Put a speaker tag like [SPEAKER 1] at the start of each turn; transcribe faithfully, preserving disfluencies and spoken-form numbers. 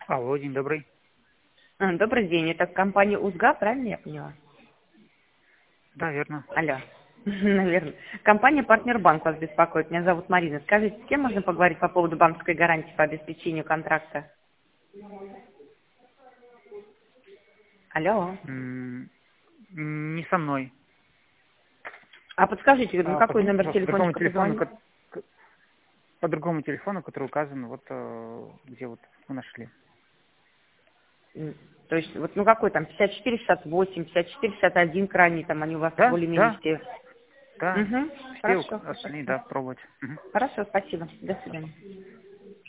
[SPEAKER 1] Алло, день добрый.
[SPEAKER 2] А, Добрый день, это компания УЗГА, правильно я поняла?
[SPEAKER 1] Да, верно.
[SPEAKER 2] Алло. Наверное. Компания «Партнербанк» вас беспокоит. Меня зовут Марина. Скажите, с кем можно поговорить по поводу банковской гарантии по обеспечению контракта? Алло.
[SPEAKER 1] М, Не со мной.
[SPEAKER 2] А подскажите, на
[SPEAKER 1] А по,
[SPEAKER 2] какой
[SPEAKER 1] дру-
[SPEAKER 2] номер
[SPEAKER 1] по другому
[SPEAKER 2] телефончика
[SPEAKER 1] телефону,
[SPEAKER 2] позвонить?
[SPEAKER 1] ко- к- по другому телефону, который указан, вот э, где вот вы нашли.
[SPEAKER 2] М, То есть, вот, ну какой там, пятьдесят четыре шестьдесят восемь, пятьдесят четыре шестьдесят один крайний, там они у вас
[SPEAKER 1] Да,
[SPEAKER 2] более-менее
[SPEAKER 1] да,
[SPEAKER 2] все.
[SPEAKER 1] да.
[SPEAKER 2] Угу.
[SPEAKER 1] Все
[SPEAKER 2] Хорошо,
[SPEAKER 1] ук- остальные,
[SPEAKER 2] хорошо.
[SPEAKER 1] да, пробовать. Мгм.
[SPEAKER 2] Хорошо, спасибо. До свидания.